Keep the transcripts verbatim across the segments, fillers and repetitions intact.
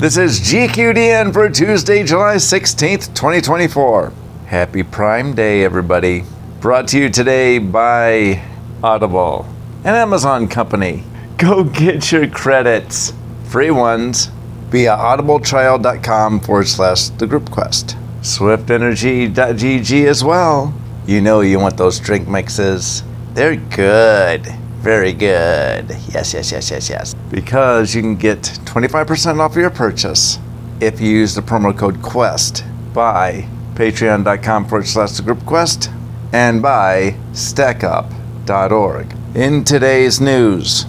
This is G Q D N for Tuesday, July sixteenth, twenty twenty-four. Happy Prime Day, everybody. Brought to you today by Audible, an Amazon company. Go get your credits, free ones, via audibletrial.com forward slash the group quest. Swiftenergy.gg as well. You know you want those drink mixes. They're good. Very good. Yes, yes, yes, yes, yes. Because you can get twenty-five percent off your purchase if you use the promo code QUEST by patreon.com forward slash the group quest and by stackup dot org. In today's news,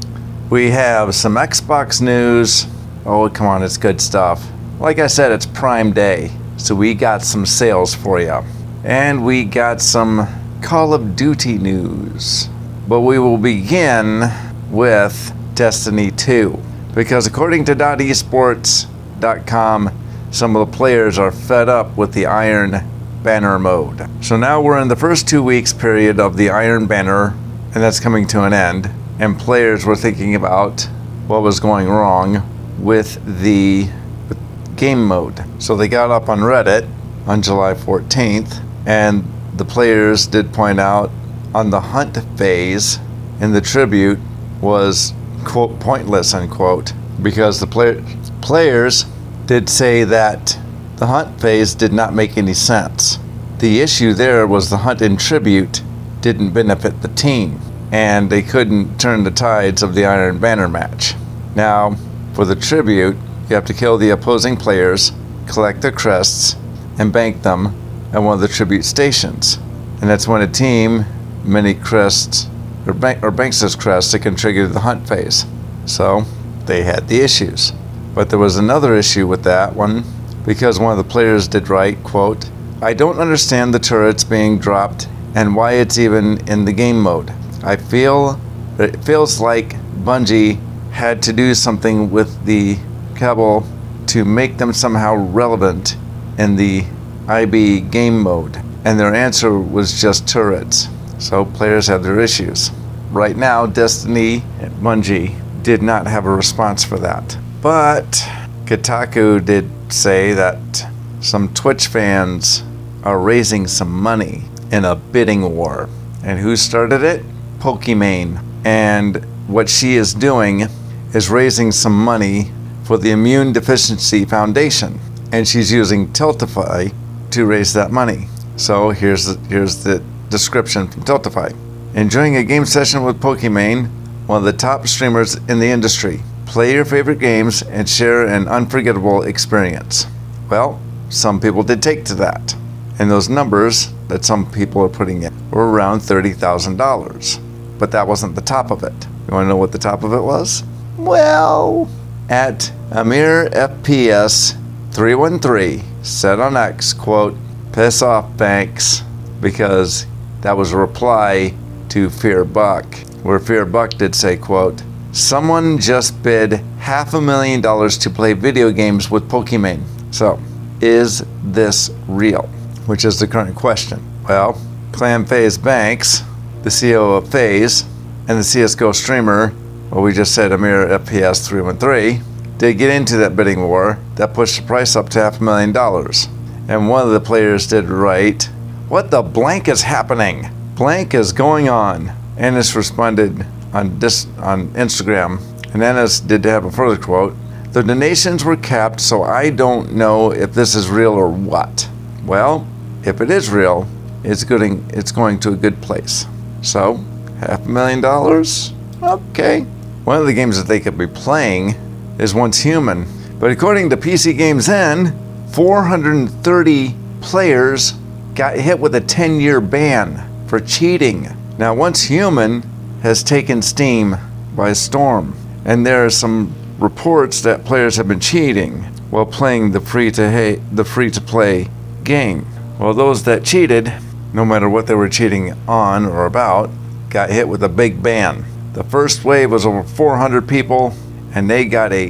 we have some Xbox news. Oh, come on, it's good stuff. Like I said, it's Prime Day, so we got some sales for you. And we got some Call of Duty news. But we will begin with Destiny two, because according to .esports dot com, some of the players are fed up with the Iron Banner mode. So now we're in the first two weeks period of the Iron Banner, and that's coming to an end, and players were thinking about what was going wrong with the with game mode. So they got up on Reddit on July fourteenth, and the players did point out on the hunt phase in the tribute was, quote, pointless, unquote, because the play- players did say that the hunt phase did not make any sense. The issue there was the hunt in tribute didn't benefit the team, and they couldn't turn the tides of the Iron Banner match. Now, for the tribute, you have to kill the opposing players, collect their crests, and bank them at one of the tribute stations. And that's when a team many crests or, bank, or banks those crests that can trigger the hunt phase. So they had the issues. But there was another issue with that one, because one of the players did write, quote, "I don't understand the turrets being dropped and why it's even in the game mode. I feel it feels like Bungie had to do something with the Cabal to make them somehow relevant in the I B game mode." And their answer was just turrets. So players have their issues. Right now, Destiny and Bungie did not have a response for that. But Kotaku did say that some Twitch fans are raising some money in a bidding war. And who started it? Pokimane. And what she is doing is raising some money for the Immune Deficiency Foundation. And she's using Tiltify to raise that money. So here's the, here's the description from Tiltify. Enjoying a game session with Pokimane, one of the top streamers in the industry. Play your favorite games and share an unforgettable experience. Well, some people did take to that. And those numbers that some people are putting in were around thirty thousand dollars. But that wasn't the top of it. You want to know what the top of it was? Well, at Amir F P S three one three said on X, quote, "Piss off, banks," because that was a reply to Fear Buck, where Fear Buck did say, quote, "Someone just bid half a million dollars to play video games with Pokimane. So, is this real?" Which is the current question. Well, Clam FaZe Banks, the C E O of FaZe, and the C S G O streamer, well, we just said Amir F P S three one three, did get into that bidding war that pushed the price up to half a million dollars. And one of the players did write, "What the blank is happening? Blank is going on." Ennis responded on this on Instagram, and Ennis did have a further quote, "The donations were capped, so I don't know if this is real or what." Well, if it is real, it's going it's going to a good place. So, half a million dollars? Okay. One of the games that they could be playing is Once Human, but according to P C Games N, four hundred thirty players got hit with a ten-year ban for cheating. Now, Once Human has taken Steam by storm, and there are some reports that players have been cheating while playing the free-to the free-to-play game. Well, those that cheated, no matter what they were cheating on or about, got hit with a big ban. The first wave was over four hundred people, and they got a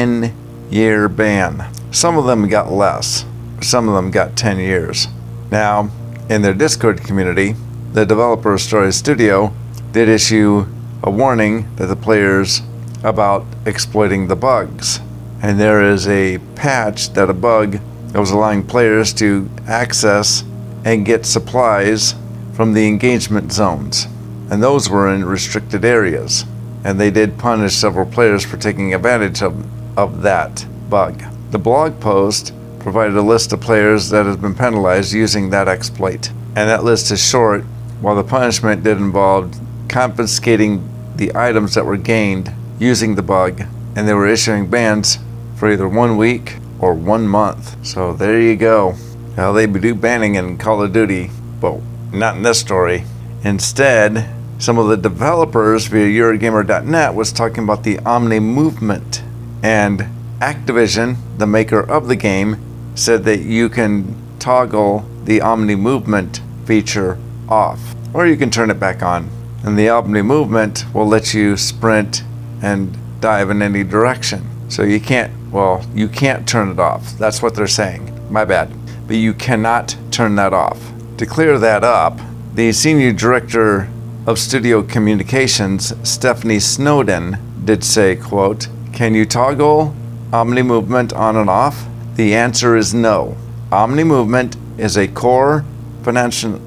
ten-year ban. Some of them got less. Some of them got ten years. Now, in their Discord community, the developer of Story Studio did issue a warning that the players about exploiting the bugs and there is a patch that a bug that was allowing players to access and get supplies from the engagement zones. And those were in restricted areas. And they did punish several players for taking advantage of, of that bug. The blog post provided a list of players that have been penalized using that exploit. And that list is short, while the punishment did involve confiscating the items that were gained using the bug, and they were issuing bans for either one week or one month. So there you go. Now they do banning in Call of Duty, but not in this story. Instead, some of the developers via Eurogamer dot net was talking about the Omni movement, and Activision, the maker of the game, said that you can toggle the Omni movement feature off, or you can turn it back on. And the Omni movement will let you sprint and dive in any direction. So you can't, well, you can't turn it off. That's what they're saying. My bad. But you cannot turn that off. To clear that up, the senior director of studio communications, Stephanie Snowden, did say, quote, "Can you toggle Omni movement on and off? The answer is no. Omni movement is a core foundational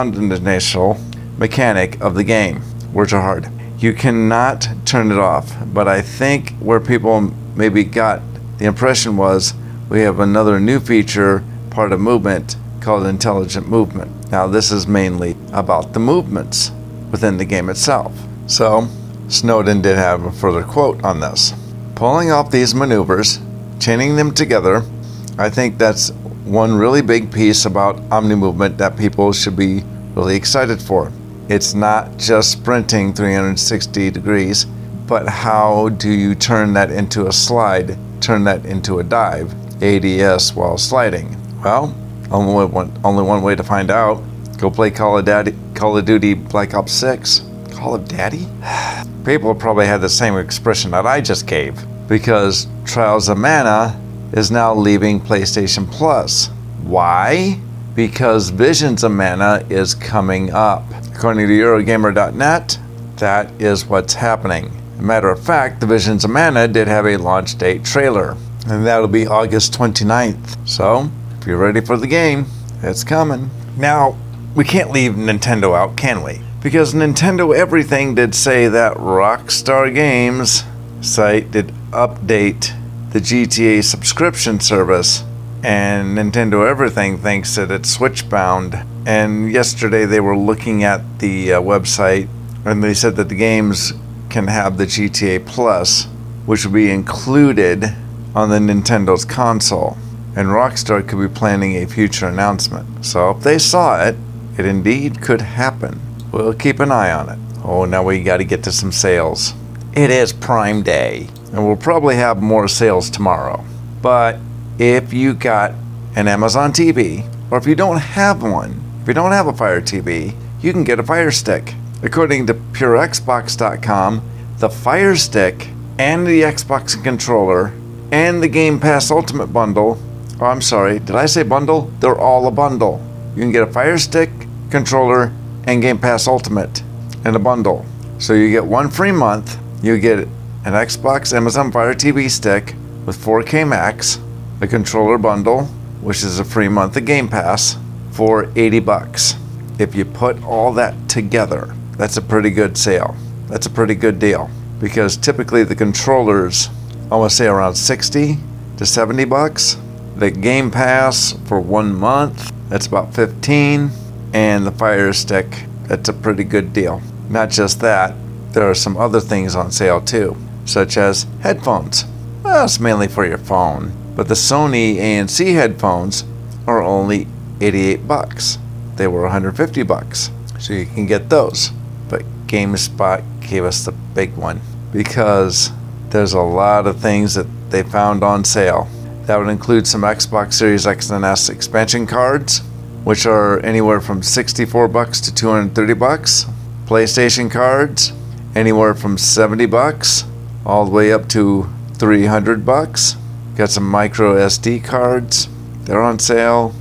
mechanic of the game." Words are hard. You cannot turn it off, but I think where people maybe got the impression was we have another new feature, part of movement, called intelligent movement. Now this is mainly about the movements within the game itself. So Snowden did have a further quote on this. "Pulling off these maneuvers, chaining them together, I think that's one really big piece about Omni movement that people should be really excited for. It's not just sprinting three hundred sixty degrees, but how do you turn that into a slide, turn that into a dive, A D S while sliding? Well, only one, only one way to find out. Go play Call of, Daddy, Call of Duty Black Ops six. Call of Daddy? People probably had the same expression that I just gave, because Trials of Mana is now leaving PlayStation Plus. Why? Because Visions of Mana is coming up. According to Eurogamer dot net, that is what's happening. As a matter of fact, the Visions of Mana did have a launch date trailer, and that'll be August twenty-ninth. So, if you're ready for the game, it's coming. Now, we can't leave Nintendo out, can we? Because Nintendo Everything did say that Rockstar Games site did update the G T A subscription service, and Nintendo Everything thinks that it's Switch-bound. And yesterday they were looking at the uh, website, and they said that the games can have the G T A Plus, which will be included on the Nintendo's console. And Rockstar could be planning a future announcement. So if they saw it, it indeed could happen. We'll keep an eye on it. Oh, now we got to get to some sales. It is Prime Day, and we'll probably have more sales tomorrow. But if you got an Amazon T V, or if you don't have one, if you don't have a Fire T V, you can get a Fire Stick. According to Pure Xbox dot com, the Fire Stick and the Xbox controller and the Game Pass Ultimate Bundle, oh, I'm sorry, did I say bundle? They're all a bundle. You can get a Fire Stick, controller, and Game Pass Ultimate in a bundle. So you get one free month. You get an Xbox Amazon Fire T V stick with four K Max, a controller bundle, which is a free month of Game Pass, for eighty bucks. If you put all that together, that's a pretty good sale. That's a pretty good deal, because typically the controllers, I want to say around sixty to seventy bucks. The Game Pass for one month, that's about fifteen, and the Fire Stick, that's a pretty good deal. Not just that, there are some other things on sale too, such as headphones. Well, it's mainly for your phone, but the Sony A N C headphones are only eighty-eight bucks. They were one hundred fifty bucks, so you can get those. But GameSpot gave us the big one, because there's a lot of things that they found on sale. That would include some Xbox Series X and S expansion cards, which are anywhere from sixty-four bucks to two hundred thirty bucks. PlayStation cards, anywhere from seventy bucks all the way up to three hundred bucks. Got some micro S D cards, they're on sale.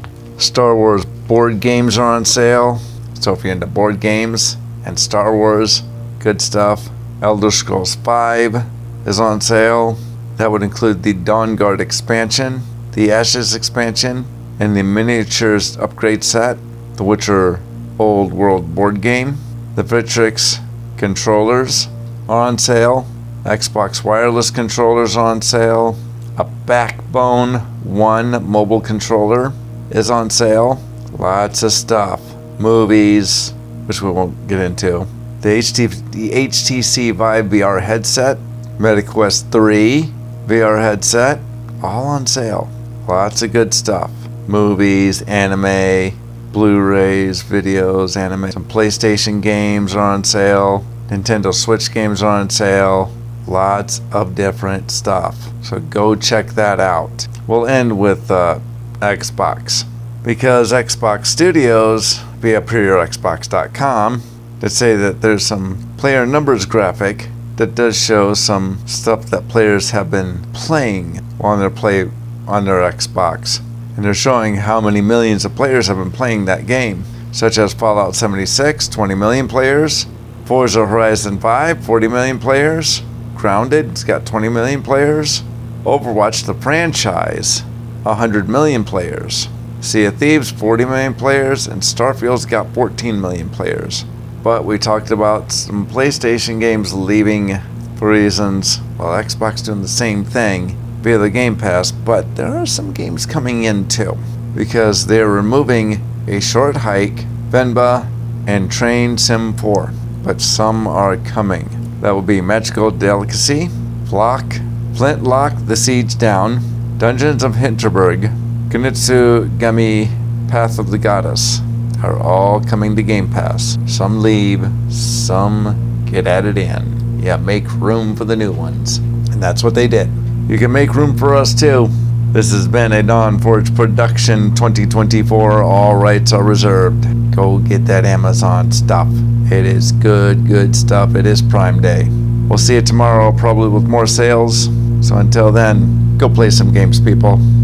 Star Wars board games are on sale, so if you're into board games and Star Wars, good stuff. Elder Scrolls five is on sale. That would include the Dawnguard expansion, the Ashes expansion, and the miniatures upgrade set, the Witcher Old World board game. The Victrix controllers are on sale. Xbox wireless controllers are on sale. A Backbone One mobile controller is on sale. Lots of stuff. Movies, which we won't get into. The, H T, the H T C Vive V R headset, MetaQuest three V R headset, all on sale. Lots of good stuff. Movies, anime, Blu-rays, videos, anime. Some PlayStation games are on sale. Nintendo Switch games are on sale. Lots of different stuff. So go check that out. We'll end with uh, Xbox. Because Xbox Studios, via Pure Xbox dot com, that say that there's some player numbers graphic that does show some stuff that players have been playing on their play on their Xbox. And they're showing how many millions of players have been playing that game, such as Fallout seventy-six, twenty million players, Forza Horizon five, forty million players, Grounded, it's got twenty million players, Overwatch the franchise, one hundred million players, Sea of Thieves, forty million players, and Starfield's got fourteen million players. But we talked about some PlayStation games leaving for reasons, while Xbox doing the same thing via the Game Pass, but there are some games coming in too, because they're removing A Short Hike, Venba, and Train Sim four, but some are coming. That will be Magical Delicacy, Flock, Flintlock The Siege Down, Dungeons of Hinterberg, Kunitsu Gami Path of the Goddess are all coming to Game Pass. Some leave, some get added in. Yeah, make room for the new ones. And that's what they did. You can make room for us too. This has been a Dawnforge Production twenty twenty-four. All rights are reserved. Go get that Amazon stuff. It is good, good stuff. It is Prime Day. We'll see you tomorrow, probably with more sales. So until then, go play some games, people.